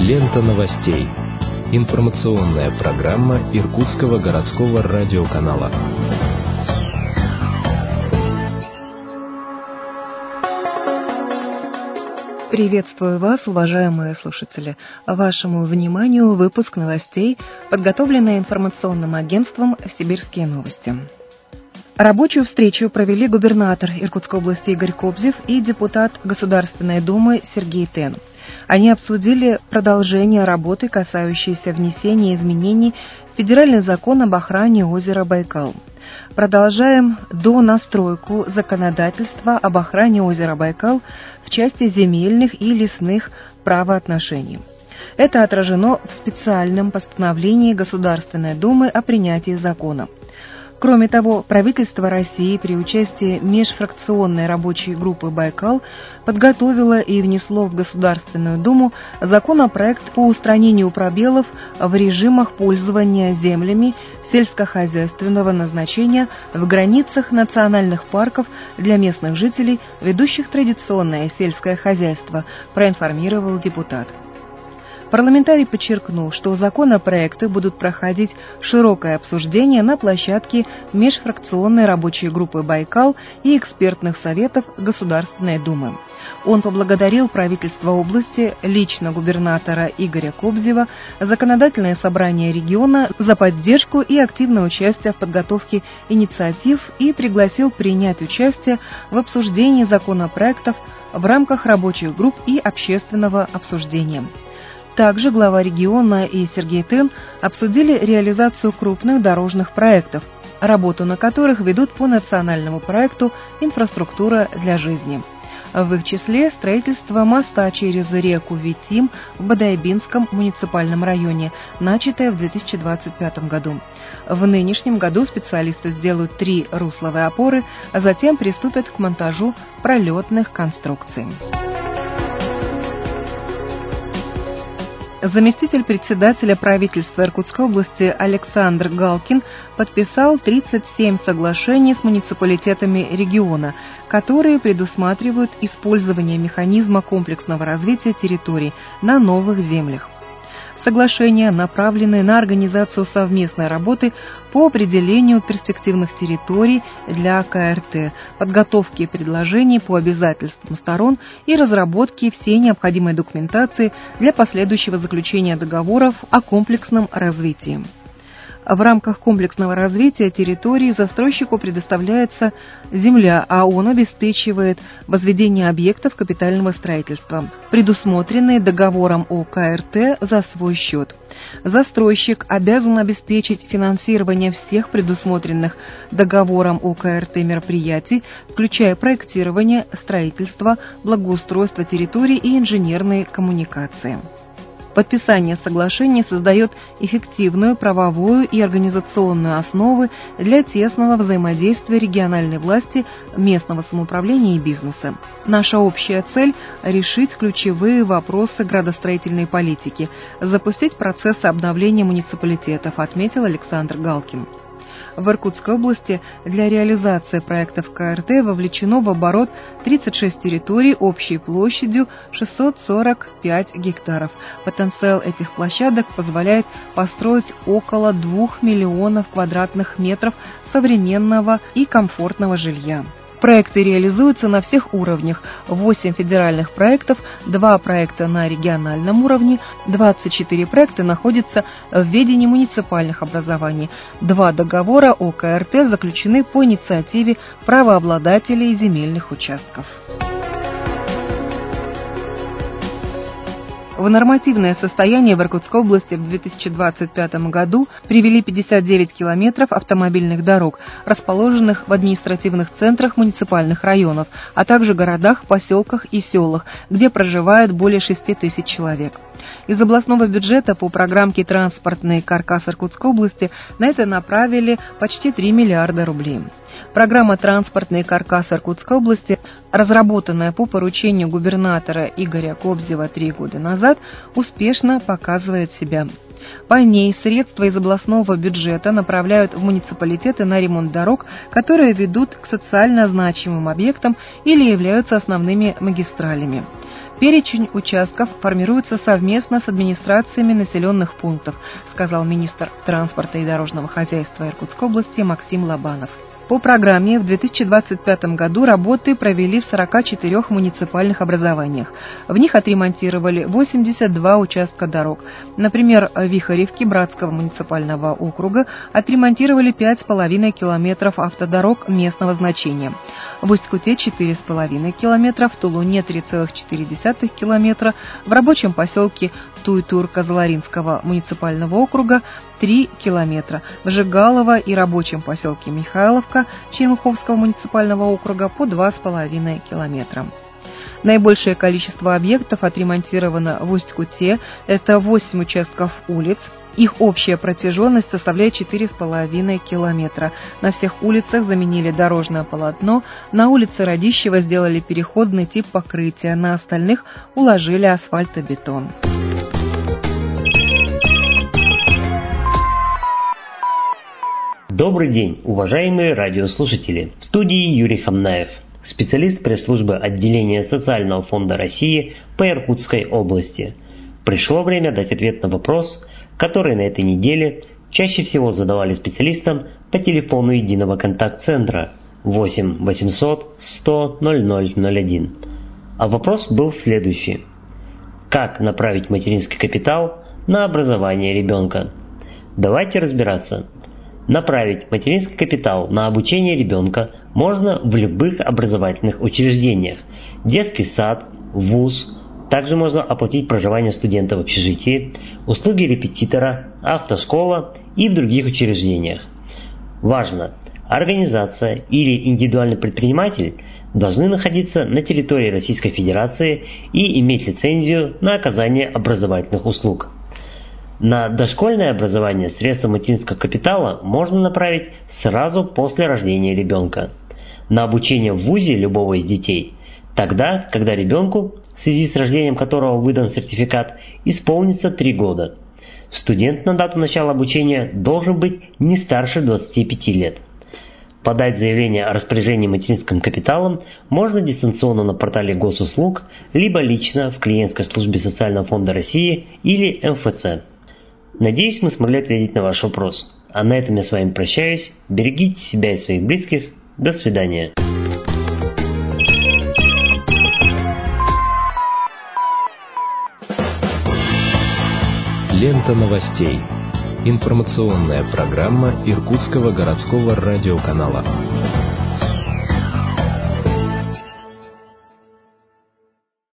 Лента новостей. Информационная программа Иркутского городского радиоканала. Приветствую вас, уважаемые слушатели. Вашему вниманию выпуск новостей, подготовленный информационным агентством «Сибирские новости». Рабочую встречу провели губернатор Иркутской области Игорь Кобзев и депутат Государственной Думы Сергей Тен. Они обсудили продолжение работы, касающейся внесения изменений в Федеральный закон об охране озера Байкал. Продолжаем донастройку законодательства об охране озера Байкал в части земельных и лесных правоотношений. Это отражено в специальном постановлении Государственной Думы о принятии закона. Кроме того, правительство России при участии межфракционной рабочей группы «Байкал» подготовило и внесло в Государственную Думу законопроект по устранению пробелов в режимах пользования землями сельскохозяйственного назначения в границах национальных парков для местных жителей, ведущих традиционное сельское хозяйство, проинформировал депутат. Парламентарий подчеркнул, что законопроекты будут проходить широкое обсуждение на площадке межфракционной рабочей группы «Байкал» и экспертных советов Государственной Думы. Он поблагодарил правительство области, лично губернатора Игоря Кобзева, законодательное собрание региона за поддержку и активное участие в подготовке инициатив и пригласил принять участие в обсуждении законопроектов в рамках рабочих групп и общественного обсуждения. Также глава региона и Сергей Тен обсудили реализацию крупных дорожных проектов, работу на которых ведут по национальному проекту «Инфраструктура для жизни». В их числе строительство моста через реку Витим в Бодайбинском муниципальном районе, начатое в 2025 году. В нынешнем году специалисты сделают 3 русловые опоры, а затем приступят к монтажу пролетных конструкций. Заместитель председателя правительства Иркутской области Александр Галкин подписал 37 соглашений с муниципалитетами региона, которые предусматривают использование механизма комплексного развития территорий на новых землях. Соглашения направлены на организацию совместной работы по определению перспективных территорий для КРТ, подготовке предложений по обязательствам сторон и разработке всей необходимой документации для последующего заключения договоров о комплексном развитии. В рамках комплексного развития территории застройщику предоставляется земля, а он обеспечивает возведение объектов капитального строительства, предусмотренные договором о КРТ за свой счет. Застройщик обязан обеспечить финансирование всех предусмотренных договором о КРТ мероприятий, включая проектирование, строительство, благоустройство территории и инженерные коммуникации. Подписание соглашений создает эффективную правовую и организационную основы для тесного взаимодействия региональной власти, местного самоуправления и бизнеса. Наша общая цель – решить ключевые вопросы градостроительной политики, запустить процессы обновления муниципалитетов, отметил Александр Галкин. В Иркутской области для реализации проектов КРТ вовлечено в оборот 36 территорий общей площадью 645 гектаров. Потенциал этих площадок позволяет построить около 2 миллионов квадратных метров современного и комфортного жилья. Проекты реализуются на всех уровнях. 8 федеральных проектов, 2 проекта на региональном уровне, 24 проекта находятся в ведении муниципальных образований. 2 договора о КРТ заключены по инициативе правообладателей земельных участков. В нормативное состояние в Иркутской области в 2025 году привели 59 километров автомобильных дорог, расположенных в административных центрах муниципальных районов, а также городах, поселках и селах, где проживает более 6 тысяч человек. Из областного бюджета по программке «Транспортный каркас Иркутской области» на это направили почти 3 миллиарда рублей. Программа «Транспортный каркас Иркутской области», разработанная по поручению губернатора Игоря Кобзева 3 года назад, успешно показывает себя. По ней средства из областного бюджета направляют в муниципалитеты на ремонт дорог, которые ведут к социально значимым объектам или являются основными магистралями. Перечень участков формируется совместно с администрациями населенных пунктов, сказал министр транспорта и дорожного хозяйства Иркутской области Максим Лобанов. По программе в 2025 году работы провели в 44 муниципальных образованиях. В них отремонтировали 82 участка дорог. Например, в Вихоревке Братского муниципального округа отремонтировали 5,5 километров автодорог местного значения. В Усть-Куте 4,5 километра, в Тулуне 3,4 километра, в рабочем поселке Туйтур-Козларинского муниципального округа 3 километра, в Жигалово и рабочем поселке Михайловка Черемуховского муниципального округа по 2,5 километра. Наибольшее количество объектов отремонтировано в Усть-Куте, это 8 участков улиц. Их общая протяженность составляет 4,5 километра. На всех улицах заменили дорожное полотно, на улице Радищева сделали переходный тип покрытия, на остальных уложили асфальтобетон. Добрый день, уважаемые радиослушатели! В студии Юрий Хамнаев, специалист пресс-службы отделения Социального фонда России по Иркутской области. Пришло время дать ответ на вопрос, который на этой неделе чаще всего задавали специалистам по телефону единого контакт-центра 8 800 100 0001. А вопрос был следующий. Как направить материнский капитал на образование ребенка? Давайте разбираться. Направить материнский капитал на обучение ребенка можно в любых образовательных учреждениях – детский сад, вуз. Также можно оплатить проживание студента в общежитии, услуги репетитора, автошкола и в других учреждениях. Важно! Организация или индивидуальный предприниматель должны находиться на территории Российской Федерации и иметь лицензию на оказание образовательных услуг. На дошкольное образование средства материнского капитала можно направить сразу после рождения ребенка. На обучение в вузе любого из детей тогда, когда ребенку, в связи с рождением которого выдан сертификат, исполнится 3 года. Студент на дату начала обучения должен быть не старше 25 лет. Подать заявление о распоряжении материнским капиталом можно дистанционно на портале госуслуг, либо лично в клиентской службе Социального фонда России или МФЦ. Надеюсь, мы смогли ответить на ваш вопрос. А на этом я с вами прощаюсь. Берегите себя и своих близких. До свидания. Лента новостей. Информационная программа Иркутского городского радиоканала.